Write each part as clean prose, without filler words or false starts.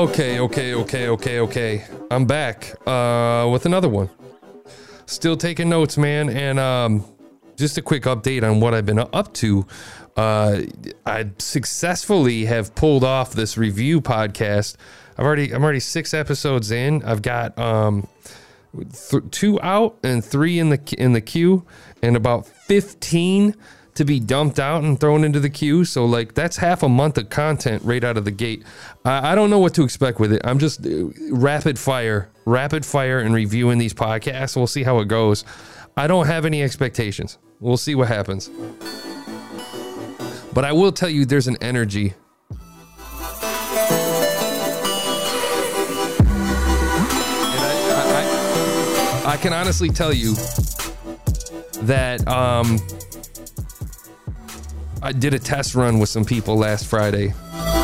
Okay. I'm back with another one. Still taking notes, man. And just a quick update on what I've been up to. I successfully have pulled off this review podcast. I'm already 6 episodes in. I've got 2 out and 3 in the queue, and about 15 to be dumped out and thrown into the queue. So like that's half a month of content right out of the gate. I don't know what to expect with it. I'm just rapid fire and reviewing these podcasts. We'll see how it goes. I don't have any expectations. We'll see what happens. But I will tell you there's an energy. And I can honestly tell you that I did a test run with some people last Friday.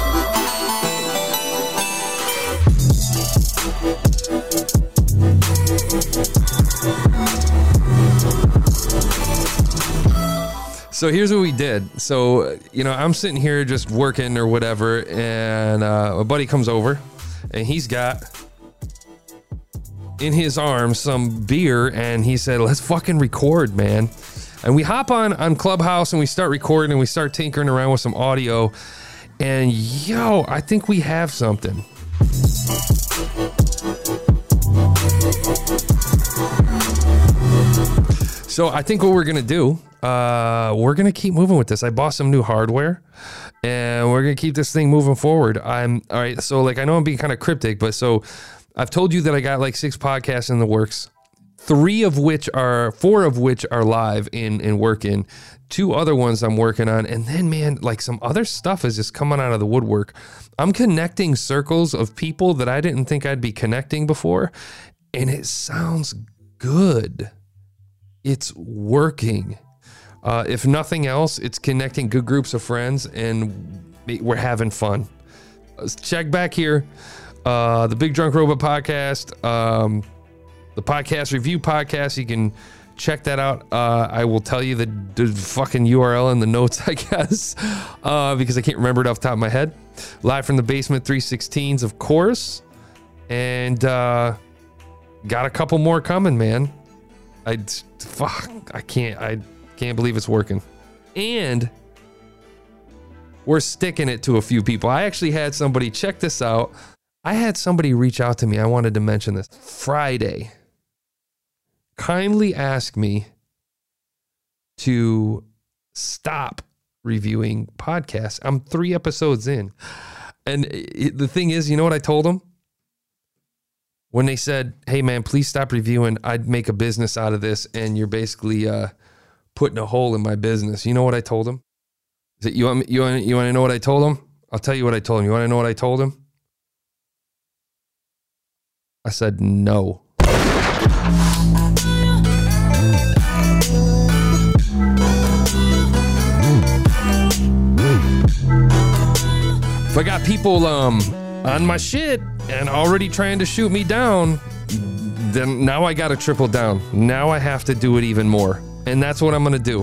So here's what we did. So, I'm sitting here just working or whatever, and a buddy comes over, and he's got in his arms some beer, and he said, let's fucking record, man. And we hop on Clubhouse and we start recording and we start tinkering around with some audio. And I think we have something. So I think what we're going to do, we're going to keep moving with this. I bought some new hardware and we're going to keep this thing moving forward. All right. So I know I'm being kind of cryptic, but so I've told you that I got 6 podcasts in the works. 4 of which are live and working. 2 other ones I'm working on. And then, man, some other stuff is just coming out of the woodwork. I'm connecting circles of people that I didn't think I'd be connecting before. And it sounds good. It's working. If nothing else, it's connecting good groups of friends and we're having fun. Check back here. The Big Drunk Robot Podcast, the podcast review podcast. You can check that out. I will tell you the fucking URL in the notes, I guess, because I can't remember it off the top of my head. Live from the Basement 316s, of course. And got a couple more coming, man. I can't believe it's working. And we're sticking it to a few people. I actually had somebody, check this out. I had somebody reach out to me. I wanted to mention this. Friday. Kindly ask me to stop reviewing podcasts. I'm 3 episodes in. And the thing is, you know what I told them? When they said, hey man, please stop reviewing, I'd make a business out of this and you're basically putting a hole in my business. You know what I told them? You want to know what I told them? I'll tell you what I told him. You want to know what I told him? I said no. If I got people on my shit and already trying to shoot me down, then now I gotta triple down. Now I have to do it even more. And that's what I'm gonna do.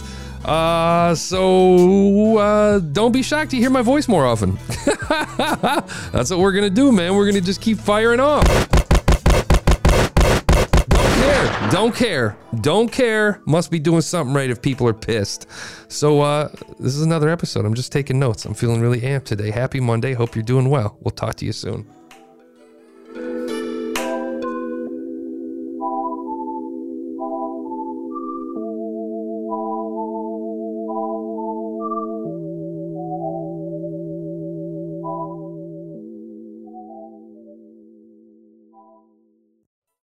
So don't be shocked to hear my voice more often. That's what we're gonna do, man. We're gonna just keep firing off. Don't care. Must be doing something right if people are pissed. So this is another episode. I'm just taking notes. I'm feeling really amped today. Happy Monday. Hope you're doing well. We'll talk to you soon.